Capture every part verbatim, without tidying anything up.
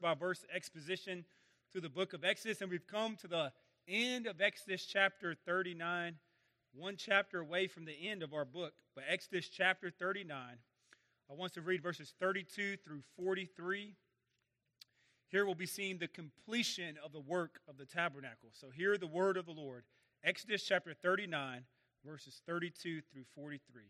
by verse exposition through the book of Exodus, and we've come to the end of Exodus chapter thirty-nine, one chapter away from the end of our book, but Exodus chapter thirty-nine. I want to read verses thirty-two through forty-three. Here we'll be seeing the completion of the work of the tabernacle. So hear the word of the Lord. Exodus chapter thirty-nine, verses thirty-two through forty-three.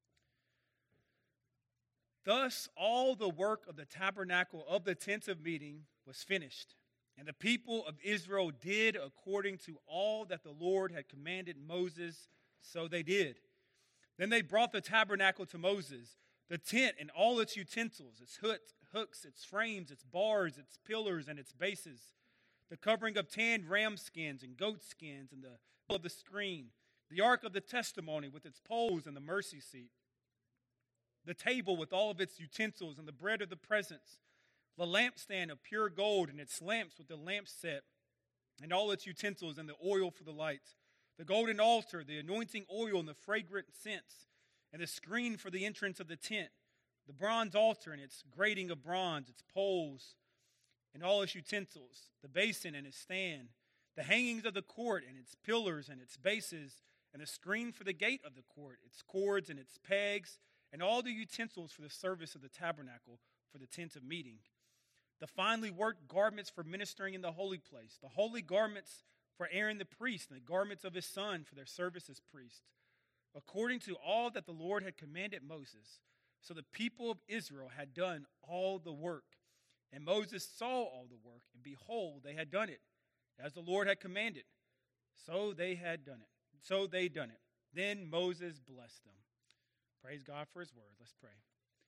Thus all the work of the tabernacle of the tent of meeting was finished, and the people of Israel did according to all that the Lord had commanded Moses, so they did. Then they brought the tabernacle to Moses, the tent and all its utensils, its hooks, its frames, its bars, its pillars, and its bases, the covering of tanned ram skins and goat skins, and the of the screen, the ark of the testimony with its poles and the mercy seat, the table with all of its utensils and the bread of the presence, the lampstand of pure gold and its lamps with the lamp set and all its utensils and the oil for the lights, the golden altar, the anointing oil and the fragrant scents, and the screen for the entrance of the tent, the bronze altar and its grating of bronze, its poles and all its utensils, the basin and its stand, the hangings of the court and its pillars and its bases, and the screen for the gate of the court, its cords and its pegs, and all the utensils for the service of the tabernacle for the tent of meeting, the finely worked garments for ministering in the holy place, the holy garments for Aaron the priest, and the garments of his son for their service as priests, according to all that the Lord had commanded Moses. So the people of Israel had done all the work. And Moses saw all the work, and behold, they had done it, as the Lord had commanded. So they had done it. So they done it. Then Moses blessed them. Praise God for his word. Let's pray.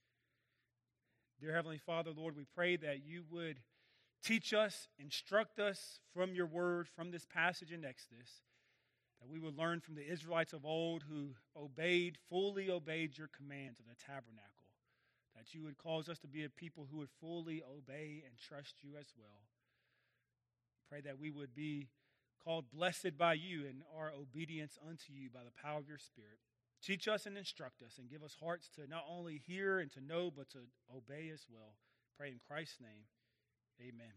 Dear Heavenly Father, Lord, we pray that you would teach us, instruct us from your word, from this passage in Exodus, that we would learn from the Israelites of old who obeyed, fully obeyed your commands of the tabernacle, that you would cause us to be a people who would fully obey and trust you as well. Pray that we would be called blessed by you in our obedience unto you by the power of your Spirit. Teach us and instruct us and give us hearts to not only hear and to know, but to obey as well. Pray in Christ's name. Amen.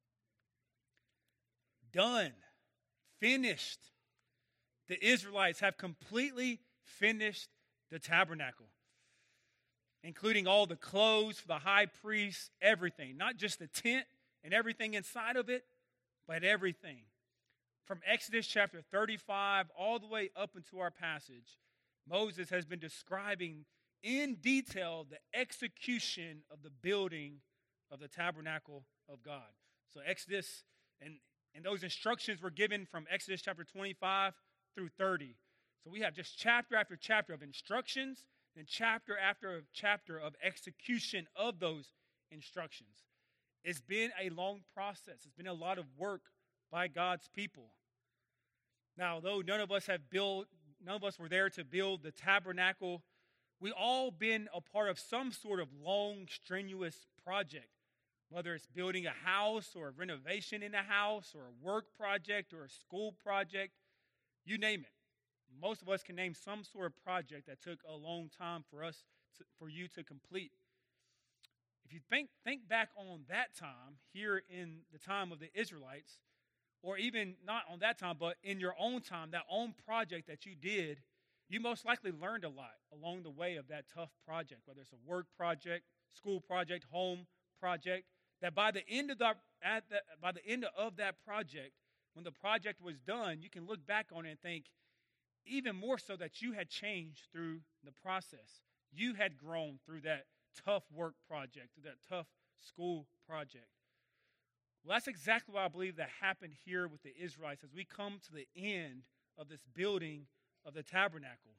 Done. Finished. The Israelites have completely finished the tabernacle, including all the clothes for the high priest, everything. Not just the tent and everything inside of it, but everything. From Exodus chapter thirty-five all the way up into our passage, Moses has been describing in detail the execution of the building of the tabernacle of God. So Exodus, and, and those instructions were given from Exodus chapter twenty-five through thirty. So we have just chapter after chapter of instructions and chapter after chapter of execution of those instructions. It's been a long process. It's been a lot of work by God's people. Now, though none of us have built, none of us were there to build the tabernacle, we all been a part of some sort of long, strenuous project, whether it's building a house or a renovation in a house or a work project or a school project, you name it. Most of us can name some sort of project that took a long time for us, to, for you to complete. If you think, think back on that time, here in the time of the Israelites, or even not on that time, but in your own time, that own project that you did, you most likely learned a lot along the way of that tough project, whether it's a work project, school project, home project, that by the end of the, at the, by the end of that project, when the project was done, you can look back on it and think even more so that you had changed through the process. You had grown through that tough work project, through that tough school project. Well, that's exactly what I believe that happened here with the Israelites as we come to the end of this building of the tabernacle.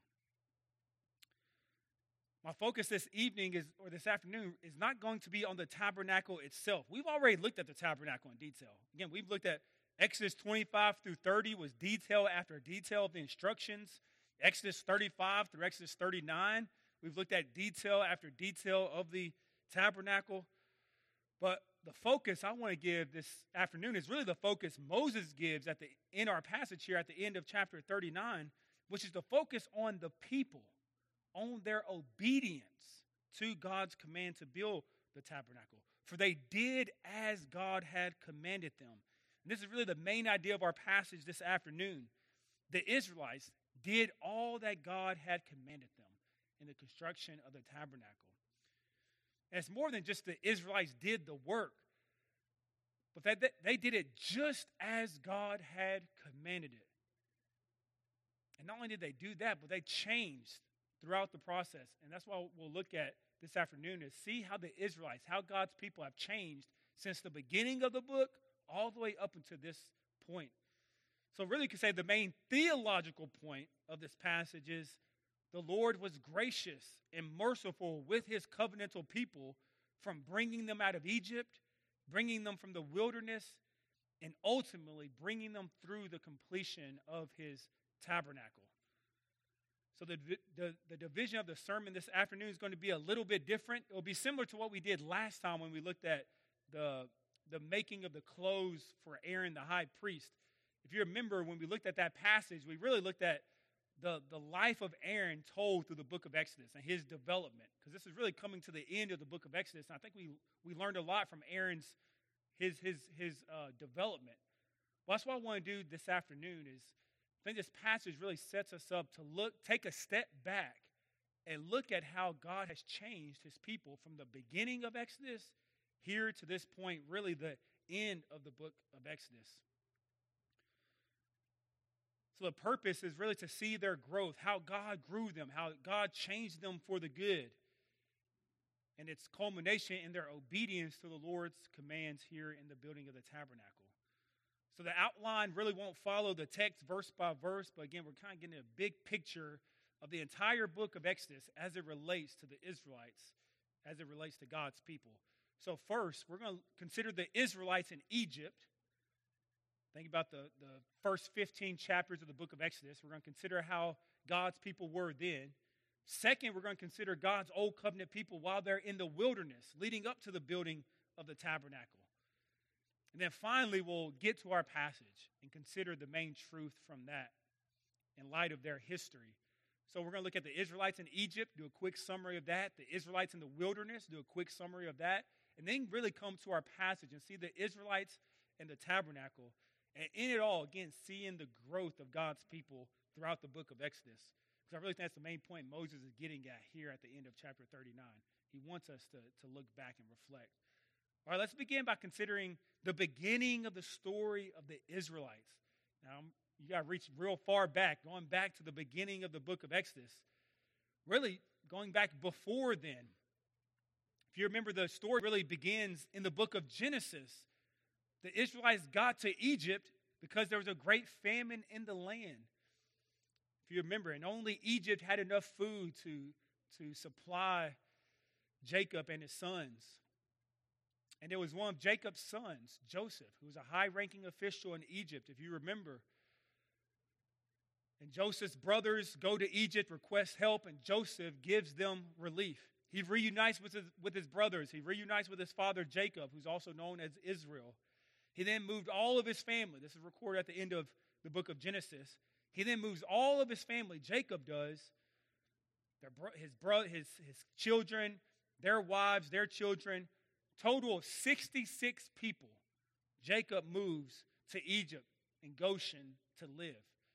My focus this evening is, or this afternoon is not going to be on the tabernacle itself. We've already looked at the tabernacle in detail. Again, we've looked at Exodus twenty-five through thirty was detail after detail of the instructions. Exodus thirty-five through Exodus thirty-nine, we've looked at detail after detail of the tabernacle. But the focus I want to give this afternoon is really the focus Moses gives at the in our passage here at the end of chapter thirty-nine, which is the focus on the people, on their obedience to God's command to build the tabernacle. for they did as God had commanded them. And this is really the main idea of our passage this afternoon. The Israelites did all that God had commanded them in the construction of the tabernacle. And it's more than just the Israelites did the work, but that they did it just as God had commanded it. And not only did they do that, but they changed throughout the process. And that's what we'll look at this afternoon, is see how the Israelites, how God's people have changed since the beginning of the book all the way up until this point. So really you could say the main theological point of this passage is the Lord was gracious and merciful with his covenantal people from bringing them out of Egypt, bringing them from the wilderness, and ultimately bringing them through the completion of his tabernacle. So the, the, the division of the sermon this afternoon is going to be a little bit different. It will be similar to what we did last time when we looked at the, the making of the clothes for Aaron the high priest. If you remember, when we looked at that passage, we really looked at the, the life of Aaron told through the book of Exodus and his development. Because this is really coming to the end of the book of Exodus. And I think we, we learned a lot from Aaron's his, his, his uh, development. Well, that's what I want to do this afternoon is I think this passage really sets us up to look, take a step back and look at how God has changed his people from the beginning of Exodus here to this point, really the end of the book of Exodus. So the purpose is really to see their growth, how God grew them, how God changed them for the good, and its culmination in their obedience to the Lord's commands here in the building of the tabernacle. So the outline really won't follow the text verse by verse, but again, we're kind of getting a big picture of the entire book of Exodus as it relates to the Israelites, as it relates to God's people. So first, we're going to consider the Israelites in Egypt. Think about the, the first fifteen chapters of the book of Exodus. We're going to consider how God's people were then. Second, we're going to consider God's old covenant people while they're in the wilderness, leading up to the building of the tabernacle. And then finally, we'll get to our passage and consider the main truth from that in light of their history. So we're going to look at the Israelites in Egypt, do a quick summary of that. The Israelites in the wilderness, do a quick summary of that. And then really come to our passage and see the Israelites and the tabernacle. And in it all, again, seeing the growth of God's people throughout the book of Exodus. Because I really think that's the main point Moses is getting at here at the end of chapter thirty-nine. He wants us to, to look back and reflect. All right, let's begin by considering the beginning of the story of the Israelites. Now, you got to reach real far back, going back to the beginning of the book of Exodus. Really, going back before then. If you remember, the story really begins in the book of Genesis. The Israelites got to Egypt because there was a great famine in the land. If you remember, and only Egypt had enough food to, to supply Jacob and his sons. And there was one of Jacob's sons, Joseph, who was a high-ranking official in Egypt, if you remember. And Joseph's brothers go to Egypt, request help, and Joseph gives them relief. He reunites with his, with his brothers. He reunites with his father, Jacob, who's also known as Israel. He then moved all of his family. This is recorded at the end of the book of Genesis. He then moves all of his family, Jacob does, their bro- his, bro- his, his children, their wives, their children, total of sixty-six people. Jacob moves to Egypt and Goshen to live.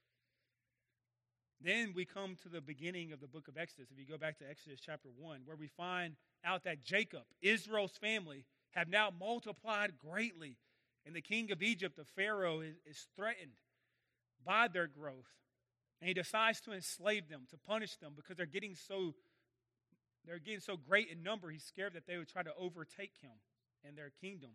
Then we come to the beginning of the book of Exodus. If you go back to Exodus chapter one, where we find out that Jacob, Israel's family, have now multiplied greatly. And the king of Egypt, the Pharaoh, is, is threatened by their growth. And he decides to enslave them, to punish them, because they're getting so they're getting so great in number, he's scared that they would try to overtake him and their kingdom.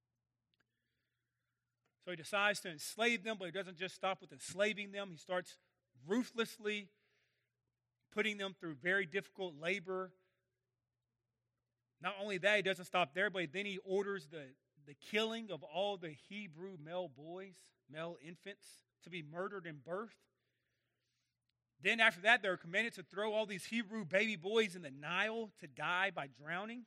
So he decides to enslave them, but he doesn't just stop with enslaving them. He starts ruthlessly putting them through very difficult labor. Not only that, he doesn't stop there, but then he orders the, the killing of all the Hebrew male boys, male infants, to be murdered in birth. Then after that, they're commanded to throw all these Hebrew baby boys in the Nile to die by drowning.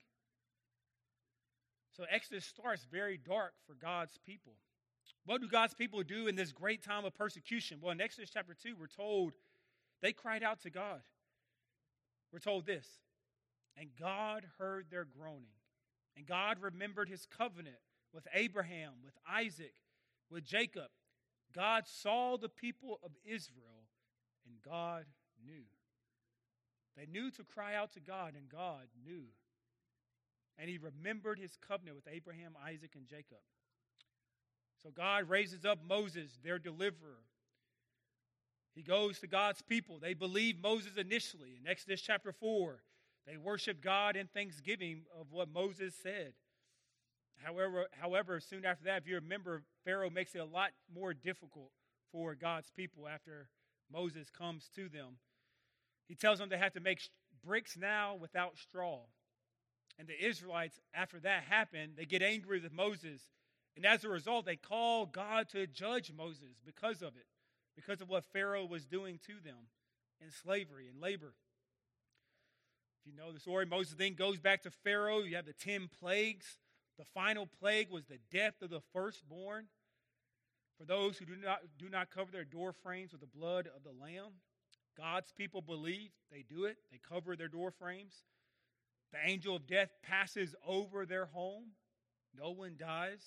So Exodus starts very dark for God's people. What do God's people do in this great time of persecution? Well, in Exodus chapter two, we're told they cried out to God. We're told this, and God heard their groaning, And God remembered his covenant with Abraham, with Isaac, with Jacob. God saw the people of Israel, and God knew. They knew to cry out to God, and God knew. And he remembered his covenant with Abraham, Isaac, and Jacob. So God raises up Moses, their deliverer. He goes to God's people. They believe Moses initially. In Exodus chapter four, they worship God in thanksgiving of what Moses said. However, however, soon after that, if you remember, Pharaoh makes it a lot more difficult for God's people after Moses comes to them. He tells them they have to make bricks now without straw. And the Israelites, after that happened, they get angry with Moses. And as a result, they call God to judge Moses because of it, because of what Pharaoh was doing to them in slavery and labor. If you know the story, Moses then goes back to Pharaoh. You have the ten plagues. The final plague was the death of the firstborn. For those who do not, do not cover their door frames with the blood of the lamb. God's people believe they do it. They cover their door frames. The angel of death passes over their home. No one dies.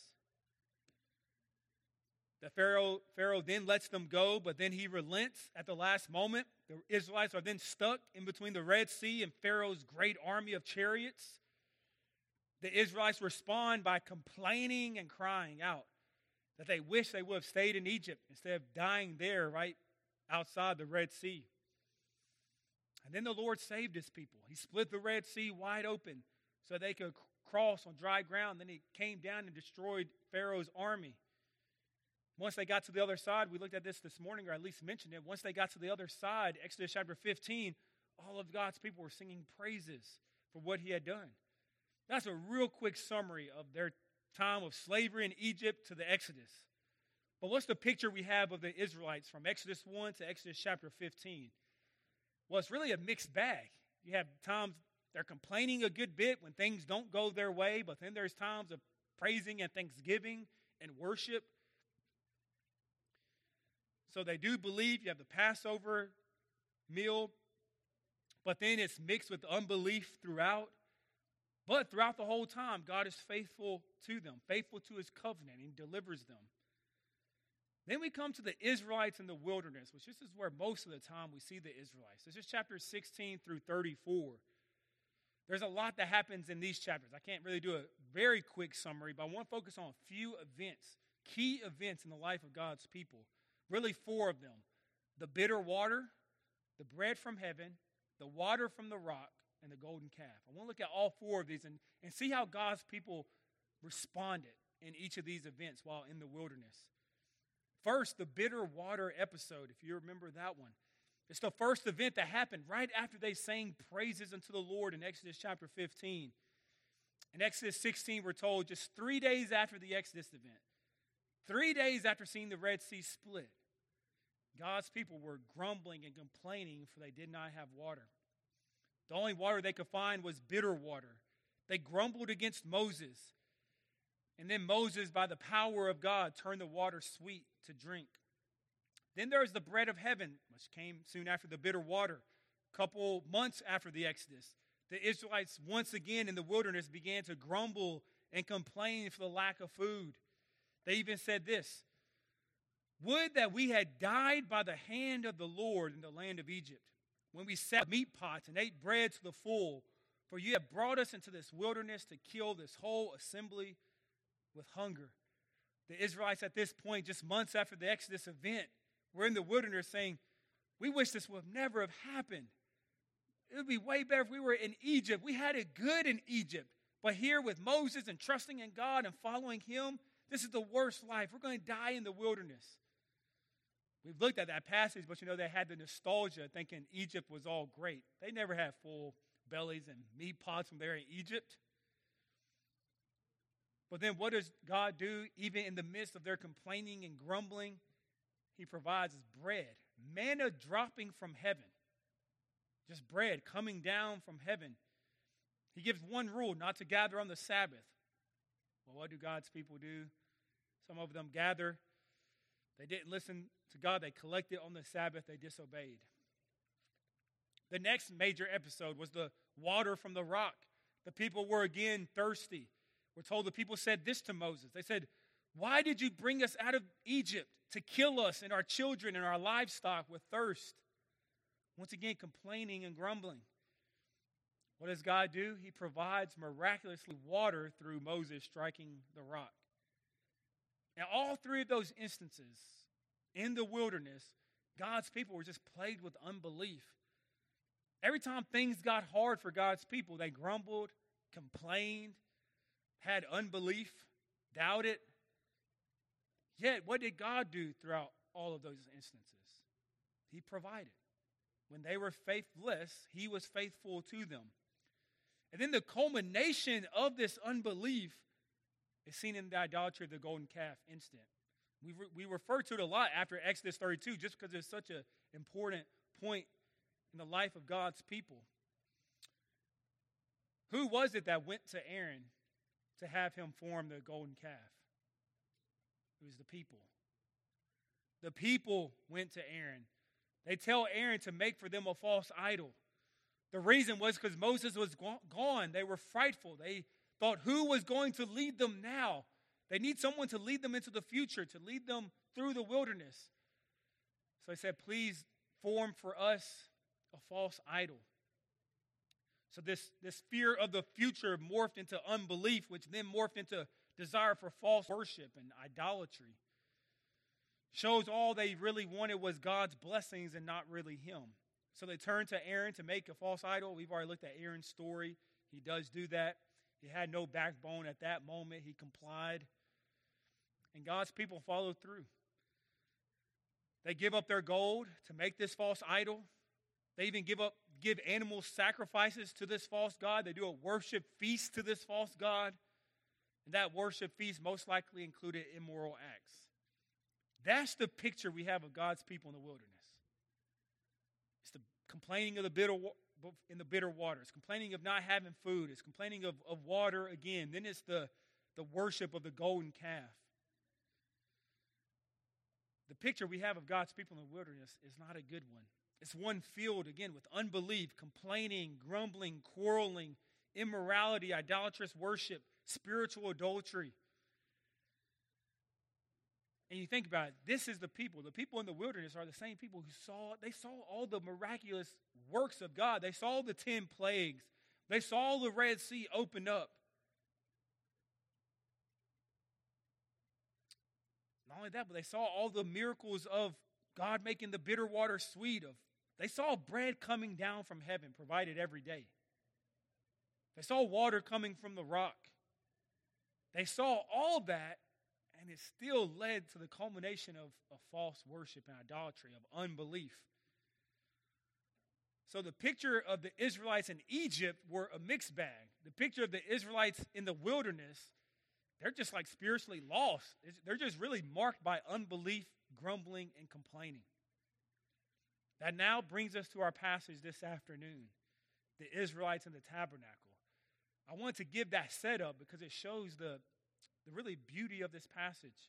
The Pharaoh, Pharaoh then lets them go, but then he relents at the last moment. The Israelites are then stuck in between the Red Sea and Pharaoh's great army of chariots. The Israelites respond by complaining and crying out that they wish they would have stayed in Egypt instead of dying there right outside the Red Sea. And then the Lord saved his people. He split the Red Sea wide open so they could cross on dry ground. Then he came down and destroyed Pharaoh's army. Once they got to the other side, we looked at this this morning, or at least mentioned it. Once they got to the other side, Exodus chapter fifteen, all of God's people were singing praises for what he had done. That's a real quick summary of their time of slavery in Egypt to the Exodus. But what's the picture we have of the Israelites from Exodus one to Exodus chapter fifteen? Well, it's really a mixed bag. You have times they're complaining a good bit when things don't go their way, but then there's times of praising and thanksgiving and worship. So they do believe. You have the Passover meal, but then it's mixed with unbelief throughout. But throughout the whole time, God is faithful to them, faithful to his covenant, and delivers them. Then we come to the Israelites in the wilderness, which this is where most of the time we see the Israelites. This is chapters sixteen through thirty-four. There's a lot that happens in these chapters. I can't really do a very quick summary, but I want to focus on a few events, key events in the life of God's people. Really four of them. The bitter water, the bread from heaven, the water from the rock, and the golden calf. I want to look at all four of these and, and see how God's people responded in each of these events while in the wilderness. First, the bitter water episode, if you remember that one. It's the first event that happened right after they sang praises unto the Lord in Exodus chapter fifteen. In Exodus sixteen, we're told just three days after the Exodus event, three days after seeing the Red Sea split, God's people were grumbling and complaining for they did not have water. The only water they could find was bitter water. They grumbled against Moses. And then Moses, by the power of God, turned the water sweet to drink. Then there is the bread of heaven, which came soon after the bitter water. A couple months after the Exodus, the Israelites once again in the wilderness began to grumble and complain for the lack of food. They even said this, "Would that we had died by the hand of the Lord in the land of Egypt, when we sat meat pots and ate bread to the full, for you have brought us into this wilderness to kill this whole assembly with hunger." The Israelites at this point, just months after the Exodus event, were in the wilderness saying, "We wish this would never have happened. It would be way better if we were in Egypt. We had it good in Egypt. But here with Moses and trusting in God and following him, this is the worst life. We're going to die in the wilderness." We've looked at that passage, but you know, they had the nostalgia thinking Egypt was all great. They never had full bellies and meat pots from there in Egypt. But then what does God do? Even in the midst of their complaining and grumbling, he provides bread, manna dropping from heaven. Just bread coming down from heaven. He gives one rule, not to gather on the Sabbath. Well, what do God's people do? Some of them gather. They didn't listen to God. They collected on the Sabbath. They disobeyed. The next major episode was the water from the rock. The people were again thirsty. We're told the people said this to Moses. They said, "Why did you bring us out of Egypt to kill us and our children and our livestock with thirst?" Once again, complaining and grumbling. What does God do? He provides miraculously water through Moses striking the rock. Now, all three of those instances in the wilderness, God's people were just plagued with unbelief. Every time things got hard for God's people, they grumbled, complained, had unbelief, doubted. Yet, what did God do throughout all of those instances? He provided. When they were faithless, He was faithful to them. And then the culmination of this unbelief is seen in the idolatry of the golden calf instant. We, re- we refer to it a lot after Exodus thirty-two just because it's such an important point in the life of God's people. Who was it that went to Aaron to have him form the golden calf? It was the people. The people went to Aaron. They tell Aaron to make for them a false idol. The reason was because Moses was gone. They were frightful. They thought, who was going to lead them now? They need someone to lead them into the future, to lead them through the wilderness. So they said, please form for us a false idol. So this, this fear of the future morphed into unbelief, which then morphed into desire for false worship and idolatry. Shows all they really wanted was God's blessings and not really Him. So they turned to Aaron to make a false idol. We've already looked at Aaron's story. He does do that. He had no backbone at that moment. He complied. And God's people followed through. They give up their gold to make this false idol. They even give up, give animal sacrifices to this false god. They do a worship feast to this false god. And that worship feast most likely included immoral acts. That's the picture we have of God's people in the wilderness. It's the complaining of the bitter in the bitter waters, complaining of not having food. It's complaining of, of water again. Then it's the, the worship of the golden calf. The picture we have of God's people in the wilderness is not a good one. It's one filled, again, with unbelief, complaining, grumbling, quarreling, immorality, idolatrous worship, spiritual adultery. And you think about it, this is the people. The people in the wilderness are the same people who saw, they saw all the miraculous works of God. They saw the ten plagues. They saw the Red Sea open up. Not only that, but they saw all the miracles of God making the bitter water sweet. Of They saw bread coming down from heaven, provided every day. They saw water coming from the rock. They saw all that, and it still led to the culmination of, of false worship and idolatry, of unbelief. So the picture of the Israelites in Egypt were a mixed bag. The picture of the Israelites in the wilderness, they're just like spiritually lost. They're just really marked by unbelief, grumbling, and complaining. That now brings us to our passage this afternoon, the Israelites in the tabernacle. I want to give that setup because it shows the, the really beauty of this passage.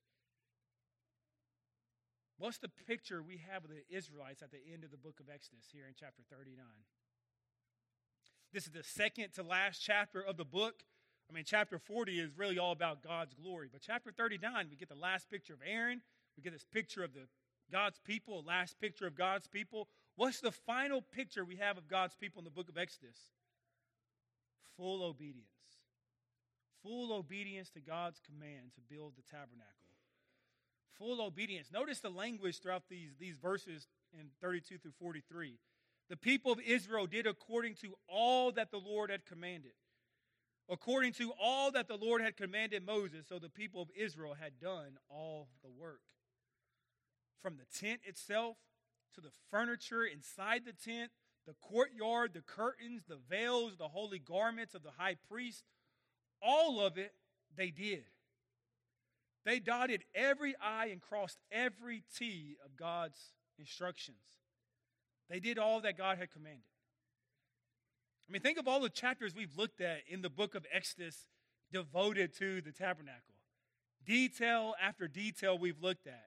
What's the picture we have of the Israelites at the end of the book of Exodus here in chapter thirty-nine? This is the second to last chapter of the book. I mean, chapter forty is really all about God's glory. But chapter thirty-nine, we get the last picture of Aaron. We get this picture of the God's people, last picture of God's people. What's the final picture we have of God's people in the book of Exodus? Full obedience. Full obedience to God's command to build the tabernacle. Full obedience. Notice the language throughout these, these verses in thirty-two through forty-three. The people of Israel did according to all that the Lord had commanded. According to all that the Lord had commanded Moses, so the people of Israel had done all the work. From the tent itself to the furniture inside the tent, the courtyard, the curtains, the veils, the holy garments of the high priest, all of it they did. They dotted every I and crossed every T of God's instructions. They did all that God had commanded. I mean, think of all the chapters we've looked at in the book of Exodus devoted to the tabernacle. Detail after detail we've looked at.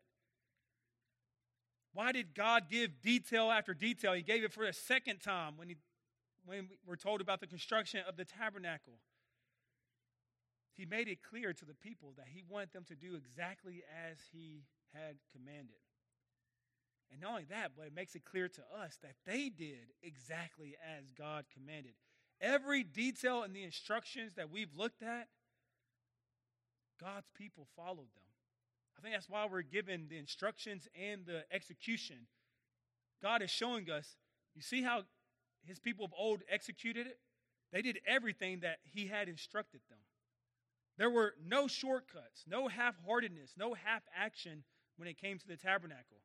Why did God give detail after detail? He gave it for a second time when he, when we're told about the construction of the tabernacle, he made it clear to the people that he wanted them to do exactly as he had commanded. And not only that, but it makes it clear to us that they did exactly as God commanded. Every detail in the instructions that we've looked at, God's people followed them. I think that's why we're given the instructions and the execution. God is showing us, you see how his people of old executed it? They did everything that he had instructed them. There were no shortcuts, no half-heartedness, no half-action when it came to the tabernacle.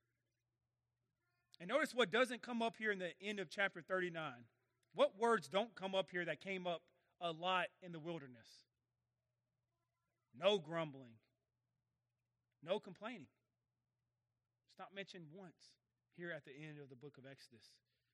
And notice what doesn't come up here in the end of chapter thirty-nine. What words don't come up here that came up a lot in the wilderness? No grumbling. No complaining. It's not mentioned once here at the end of the book of Exodus.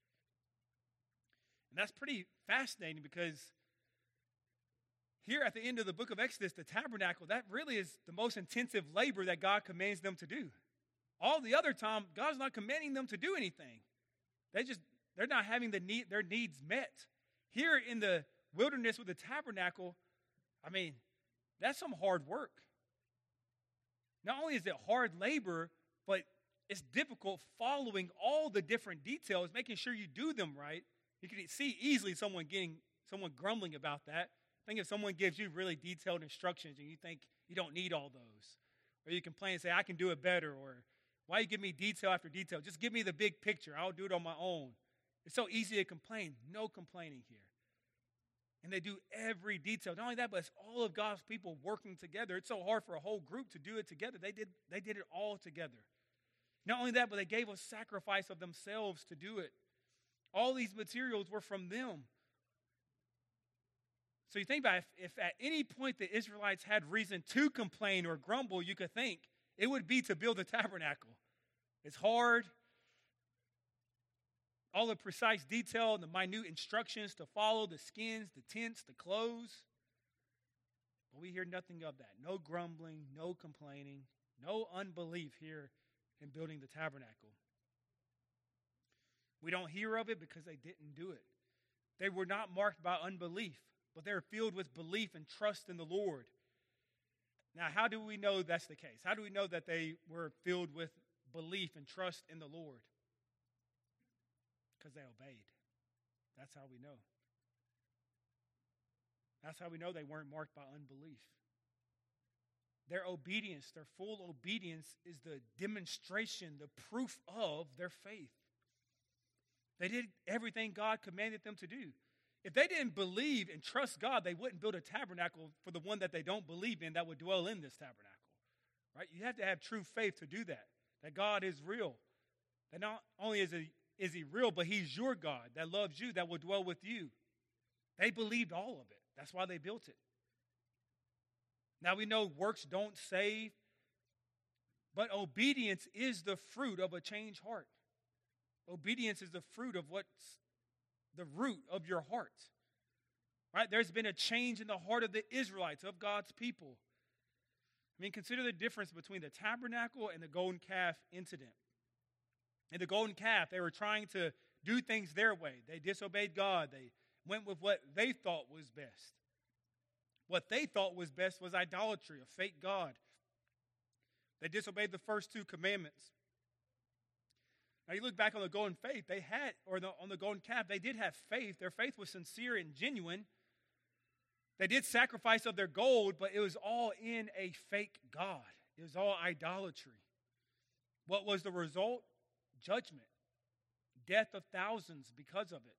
And that's pretty fascinating because here at the end of the book of Exodus, the tabernacle, that really is the most intensive labor that God commands them to do. All the other time, God's not commanding them to do anything. They just, they're not having the need, their needs met. Here in the wilderness with the tabernacle, I mean, that's some hard work. Not only is it hard labor, but it's difficult following all the different details, making sure you do them right. You can see easily someone getting, someone grumbling about that. I think if someone gives you really detailed instructions and you think you don't need all those, or you complain and say, I can do it better, or why you give me detail after detail? Just give me the big picture. I'll do it on my own. It's so easy to complain. No complaining here. And they do every detail. Not only that, but it's all of God's people working together. It's so hard for a whole group to do it together. They did, they did it all together. Not only that, but they gave a sacrifice of themselves to do it. All these materials were from them. So you think about it, if, if at any point the Israelites had reason to complain or grumble, you could think it would be to build a tabernacle. It's hard. All the precise detail and the minute instructions to follow, the skins, the tents, the clothes. But we hear nothing of that. No grumbling, no complaining, no unbelief here in building the tabernacle. We don't hear of it because they didn't do it. They were not marked by unbelief, but they were filled with belief and trust in the Lord. Now, how do we know that's the case? How do we know that they were filled with belief and trust in the Lord? Because they obeyed. That's how we know. That's how we know they weren't marked by unbelief. Their obedience, their full obedience, is the demonstration, the proof of their faith. They did everything God commanded them to do. If they didn't believe and trust God, they wouldn't build a tabernacle for the one that they don't believe in that would dwell in this tabernacle. Right? You have to have true faith to do that, that God is real. That not only is he, is he real, but he's your God that loves you, that will dwell with you. They believed all of it. That's why they built it. Now we know works don't save, but obedience is the fruit of a changed heart. Obedience is the fruit of what's the root of your heart. Right? There's been a change in the heart of the Israelites, of God's people. I mean, consider the difference between the tabernacle and the golden calf incident. In the golden calf, they were trying to do things their way. They disobeyed God. They went with what they thought was best. What they thought was best was idolatry, a fake God. They disobeyed the first two commandments. Now you look back on the golden faith, they had, or the, on the golden calf, they did have faith. Their faith was sincere and genuine. They did sacrifice of their gold, but it was all in a fake God. It was all idolatry. What was the result? Judgment. Death of thousands because of it.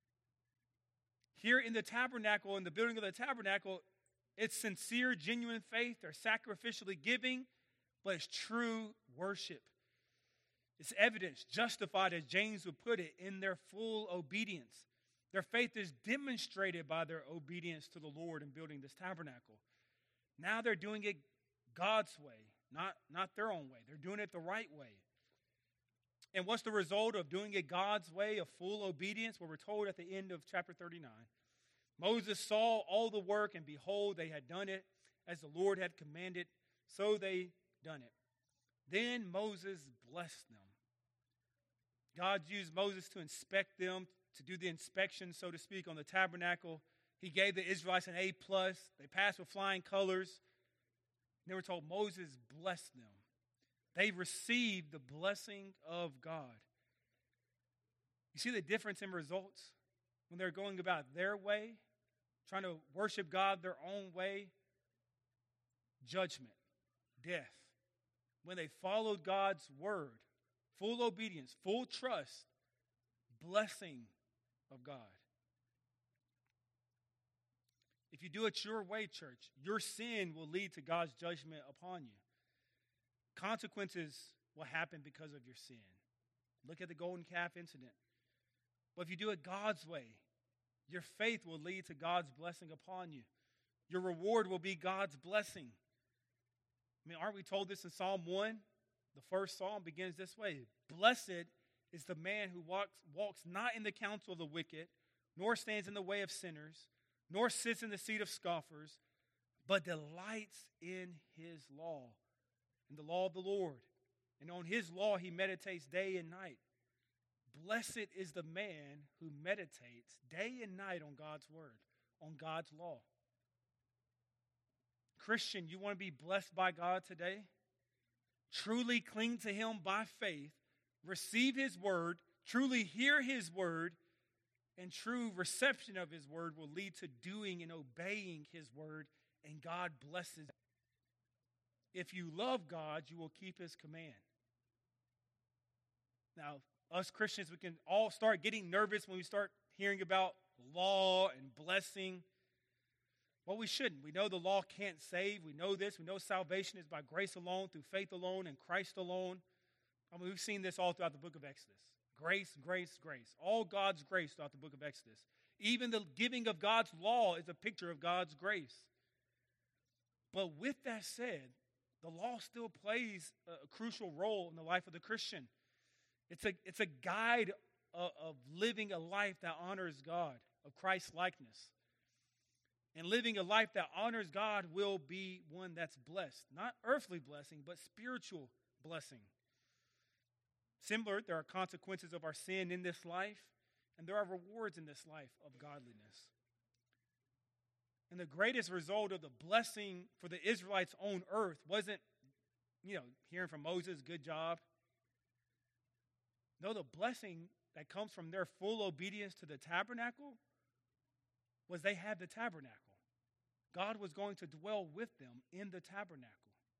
Here in the tabernacle, in the building of the tabernacle, it's sincere, genuine faith. They're sacrificially giving, but it's true worship. It's evidence, justified, as James would put it, in their full obedience. Their faith is demonstrated by their obedience to the Lord in building this tabernacle. Now they're doing it God's way, not, not their own way. They're doing it the right way. And what's the result of doing it God's way, of full obedience? Well, we're told at the end of chapter thirty-nine. Moses saw all the work, and behold, they had done it as the Lord had commanded, so they done it. Then Moses blessed them. God used Moses to inspect them, to do the inspection, so to speak, on the tabernacle. He gave the Israelites an A plus. They passed with flying colors. They were told Moses blessed them. They received the blessing of God. You see the difference in results when they're going about their way, trying to worship God their own way? Judgment, death. When they followed God's word, full obedience, full trust, blessing of God. If you do it your way, church, your sin will lead to God's judgment upon you. Consequences will happen because of your sin. Look at the golden calf incident. But if you do it God's way, your faith will lead to God's blessing upon you. Your reward will be God's blessing. I mean, aren't we told this in Psalm one? The first psalm begins this way. Blessed is the man who walks, walks not in the counsel of the wicked, nor stands in the way of sinners, nor sits in the seat of scoffers, but delights in his law, in the law of the Lord. And on his law he meditates day and night. Blessed is the man who meditates day and night on God's word, on God's law. Christian, you want to be blessed by God today? Truly cling to him by faith, receive his word, truly hear his word, and true reception of his word will lead to doing and obeying his word, and God blesses. If you love God, you will keep his command. Now, us Christians, we can all start getting nervous when we start hearing about law and blessing. Well, we shouldn't. We know the law can't save. We know this. We know salvation is by grace alone, through faith alone, and Christ alone. I mean, we've seen this all throughout the book of Exodus. Grace, grace, grace. All God's grace throughout the book of Exodus. Even the giving of God's law is a picture of God's grace. But with that said, the law still plays a crucial role in the life of the Christian. It's a, it's a guide of, of living a life that honors God, of Christ's likeness. And living a life that honors God will be one that's blessed. Not earthly blessing, but spiritual blessing. Similar, there are consequences of our sin in this life, and there are rewards in this life of godliness. And the greatest result of the blessing for the Israelites on earth wasn't, you know, hearing from Moses, good job. No, the blessing that comes from their full obedience to the tabernacle was they had the tabernacle. God was going to dwell with them in the tabernacle.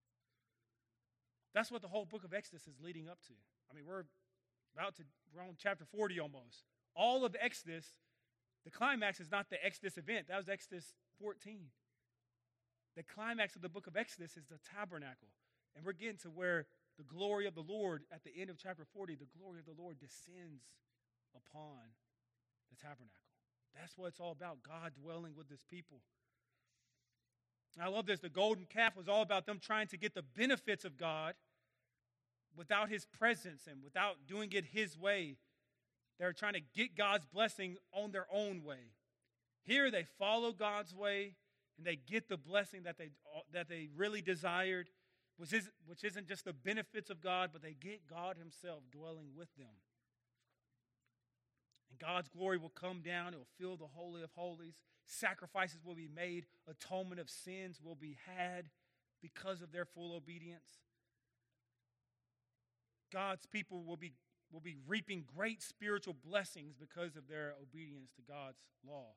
That's what the whole book of Exodus is leading up to. I mean, we're about to, we're on chapter forty almost. All of Exodus, the climax is not the Exodus event. That was Exodus fourteen. The climax of the book of Exodus is the tabernacle. And we're getting to where the glory of the Lord, at the end of chapter forty, the glory of the Lord descends upon the tabernacle. That's what it's all about, God dwelling with his people. And I love this. The golden calf was all about them trying to get the benefits of God without his presence and without doing it his way. They're trying to get God's blessing on their own way. Here they follow God's way and they get the blessing that they, that they really desired, which, is, which isn't just the benefits of God, but they get God himself dwelling with them. And God's glory will come down. It will fill the Holy of Holies. Sacrifices will be made. Atonement of sins will be had because of their full obedience. God's people will be, will be reaping great spiritual blessings because of their obedience to God's law.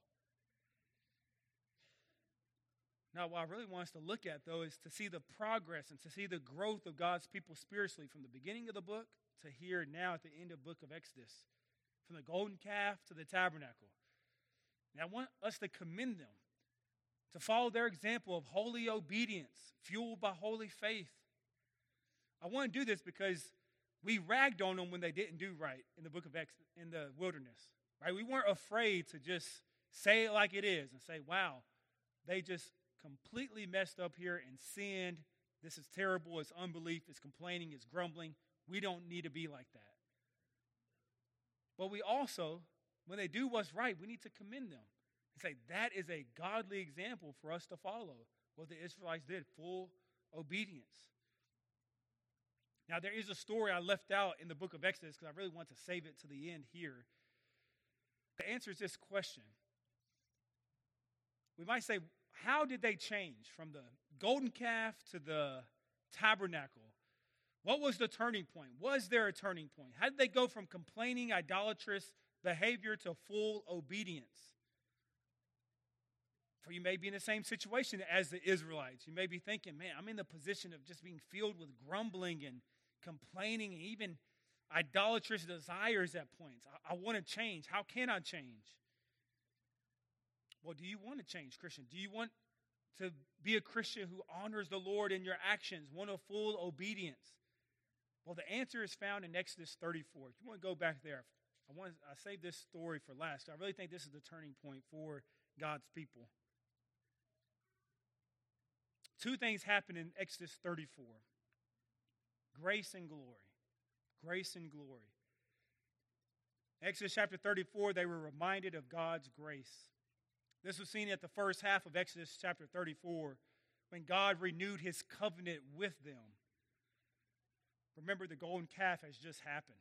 Now, what I really want us to look at, though, is to see the progress and to see the growth of God's people spiritually from the beginning of the book to here now at the end of the book of Exodus. From the golden calf to the tabernacle. And I want us to commend them to follow their example of holy obedience, fueled by holy faith. I want to do this because we ragged on them when they didn't do right in the book of Exodus, in the wilderness. Right? We weren't afraid to just say it like it is and say, wow, they just completely messed up here and sinned. This is terrible. It's unbelief. It's complaining. It's grumbling. We don't need to be like that. But we also, when they do what's right, we need to commend them and say that is a godly example for us to follow, what the Israelites did, full obedience. Now, there is a story I left out in the book of Exodus because I really want to save it to the end here. The answer is this question. We might say, how did they change from the golden calf to the tabernacle? What was the turning point? Was there a turning point? How did they go from complaining, idolatrous behavior to full obedience? For you may be in the same situation as the Israelites. You may be thinking, man, I'm in the position of just being filled with grumbling and complaining and even idolatrous desires at points. I, I want to change. How can I change? Well, do you want to change, Christian? Do you want to be a Christian who honors the Lord in your actions, want a full obedience? Well, the answer is found in Exodus thirty-four. If you want to go back there, I want I saved this story for last. I really think this is the turning point for God's people. Two things happen in Exodus thirty-four. Grace and glory. Grace and glory. Exodus chapter thirty-four, they were reminded of God's grace. This was seen at the first half of Exodus chapter thirty-four when God renewed his covenant with them. Remember, the golden calf has just happened.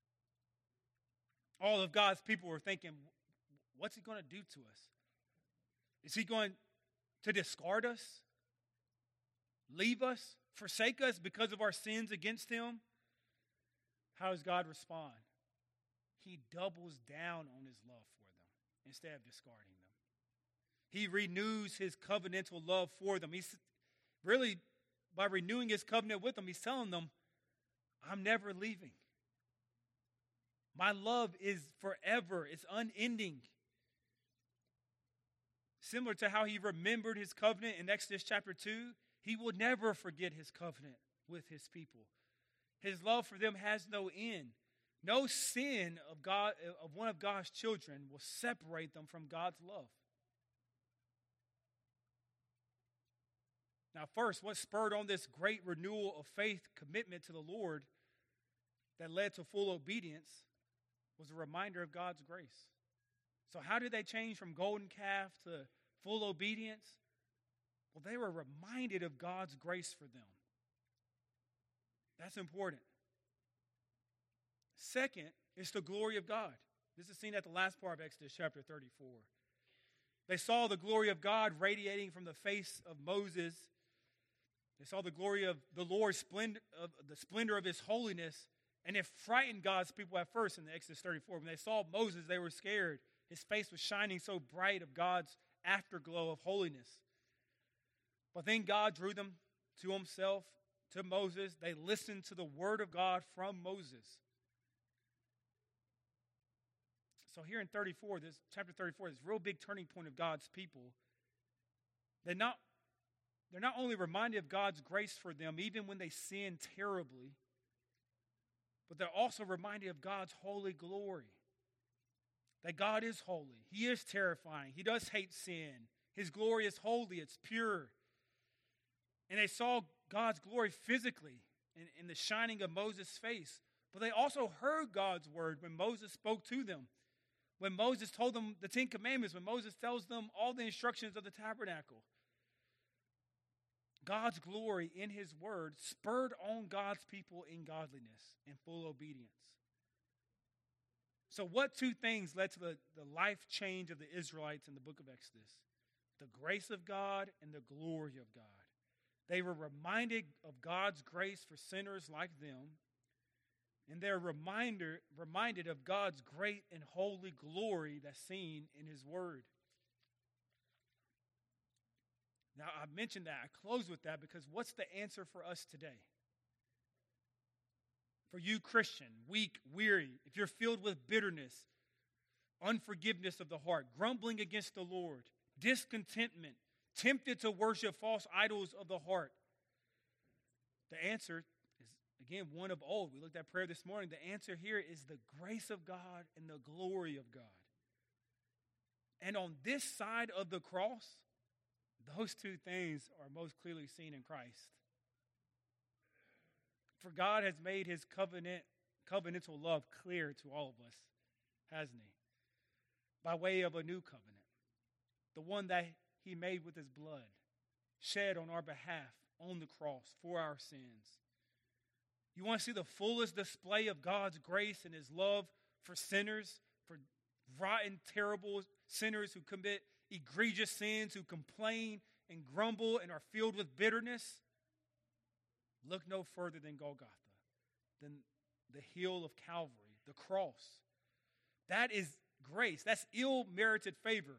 All of God's people were thinking, what's he going to do to us? Is he going to discard us? Leave us? Forsake us because of our sins against him? How does God respond? He doubles down on his love for them instead of discarding them. He renews his covenantal love for them. He's really, by renewing his covenant with them, he's telling them, I'm never leaving. My love is forever. It's unending. Similar to how he remembered his covenant in Exodus chapter two, he will never forget his covenant with his people. His love for them has no end. No sin of God, of one of God's children will separate them from God's love. Now, first, what spurred on this great renewal of faith commitment to the Lord that led to full obedience was a reminder of God's grace. So how did they change from golden calf to full obedience? Well, they were reminded of God's grace for them. That's important. Second, it's the glory of God. This is seen at the last part of Exodus chapter thirty-four. They saw the glory of God radiating from the face of Moses. They saw the glory of the Lord, splendor, of the splendor of his holiness, and it frightened God's people at first in the Exodus thirty-four. When they saw Moses, they were scared. His face was shining so bright of God's afterglow of holiness. But then God drew them to himself, to Moses. They listened to the word of God from Moses. So here in thirty-four, this chapter thirty-four, this real big turning point of God's people. They're not, they're not only reminded of God's grace for them, even when they sin terribly, but they're also reminded of God's holy glory. That God is holy. He is terrifying. He does hate sin. His glory is holy. It's pure. And they saw God's glory physically in, in the shining of Moses' face. But they also heard God's word when Moses spoke to them. When Moses told them the Ten Commandments. When Moses tells them all the instructions of the tabernacle. God's glory in his word spurred on God's people in godliness and full obedience. So what two things led to the, the life change of the Israelites in the book of Exodus? The grace of God and the glory of God. They were reminded of God's grace for sinners like them, and they're reminder, reminded of God's great and holy glory that's seen in his word. Now, I mentioned that. I close with that because what's the answer for us today? For you, Christian, weak, weary, if you're filled with bitterness, unforgiveness of the heart, grumbling against the Lord, discontentment, tempted to worship false idols of the heart, the answer is, again, one of old. We looked at prayer this morning. The answer here is the grace of God and the glory of God. And on this side of the cross, those two things are most clearly seen in Christ. For God has made his covenant, covenantal love clear to all of us, hasn't he? By way of a new covenant. The one that he made with his blood, shed on our behalf on the cross for our sins. You want to see the fullest display of God's grace and his love for sinners, for rotten, terrible sinners who commit egregious sins, who complain and grumble and are filled with bitterness, look no further than Golgotha, than the hill of Calvary, the cross. That is grace. That's ill-merited favor.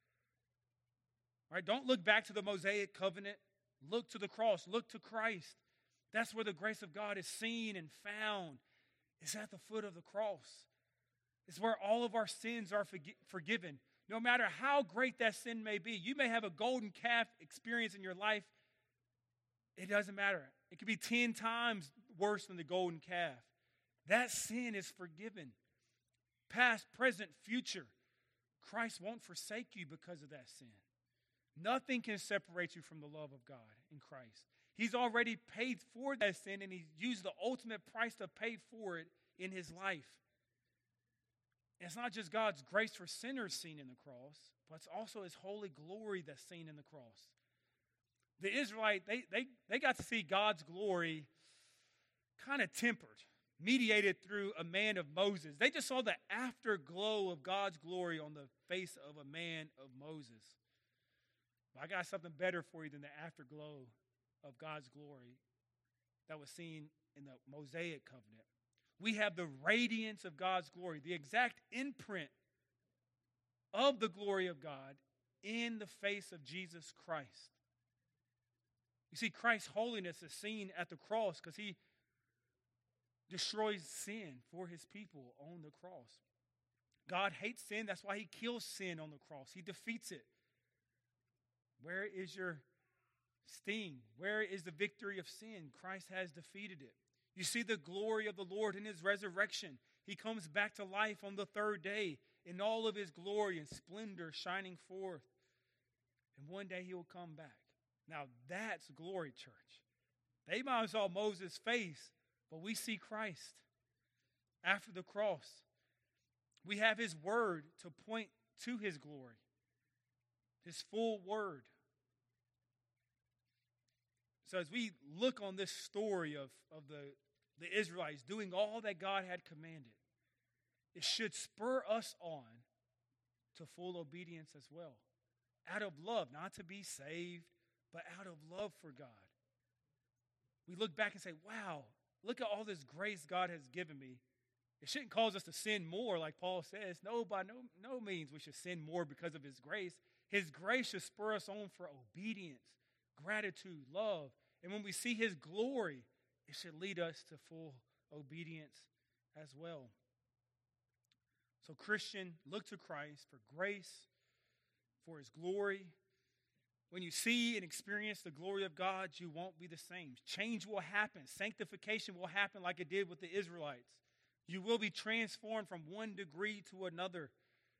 Right? Don't look back to the Mosaic covenant. Look to the cross. Look to Christ. That's where the grace of God is seen and found. It's at the foot of the cross. It's where all of our sins are forgi- forgiven. No matter how great that sin may be. You may have a golden calf experience in your life. It doesn't matter. It could be ten times worse than the golden calf. That sin is forgiven. Past, present, future. Christ won't forsake you because of that sin. Nothing can separate you from the love of God in Christ. He's already paid for that sin, and he used the ultimate price to pay for it in his life. And it's not just God's grace for sinners seen in the cross, but it's also his holy glory that's seen in the cross. The Israelite, they, they, they got to see God's glory kind of tempered, mediated through a man of Moses. They just saw the afterglow of God's glory on the face of a man of Moses. Well, I got something better for you than the afterglow of God's glory that was seen in the Mosaic covenant. We have the radiance of God's glory, the exact imprint of the glory of God in the face of Jesus Christ. You see, Christ's holiness is seen at the cross because he destroys sin for his people on the cross. God hates sin. That's why he kills sin on the cross. He defeats it. Where is your sting? Where is the victory of sin? Christ has defeated it. You see the glory of the Lord in his resurrection. He comes back to life on the third day in all of his glory and splendor shining forth. And one day he will come back. Now that's glory, church. They might have saw Moses' face, but we see Christ after the cross. We have his word to point to his glory, his full word. So as we look on this story of, of the, the Israelites doing all that God had commanded, it should spur us on to full obedience as well. Out of love, not to be saved, but out of love for God. We look back and say, wow, look at all this grace God has given me. It shouldn't cause us to sin more, like Paul says. No, by no, no means we should sin more because of his grace. His grace should spur us on for obedience, gratitude, love. And when we see his glory, it should lead us to full obedience as well. So Christian, look to Christ for grace, for his glory. When you see and experience the glory of God, you won't be the same. Change will happen. Sanctification will happen like it did with the Israelites. You will be transformed from one degree to another.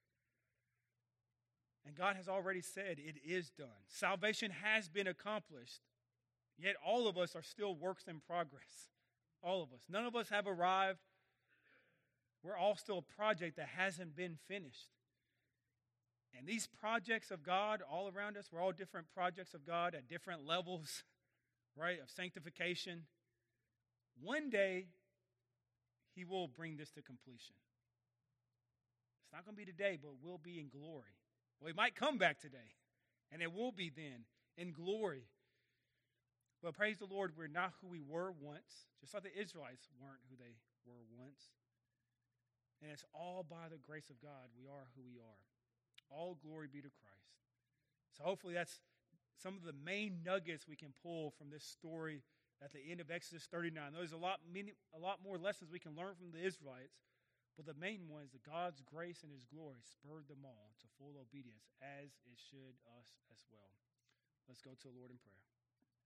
And God has already said it is done. Salvation has been accomplished. Yet all of us are still works in progress. All of us. None of us have arrived. We're all still a project that hasn't been finished. And these projects of God all around us, we're all different projects of God at different levels, right, of sanctification. One day, he will bring this to completion. It's not going to be today, but it will be in glory. Well, he might come back today, and it will be then in glory. But praise the Lord, we're not who we were once, just like the Israelites weren't who they were once. And it's all by the grace of God we are who we are. All glory be to Christ. So hopefully that's some of the main nuggets we can pull from this story at the end of Exodus thirty-nine. There's a lot, many, a lot more lessons we can learn from the Israelites, but the main one is that God's grace and his glory spurred them all to full obedience, as it should us as well. Let's go to the Lord in prayer.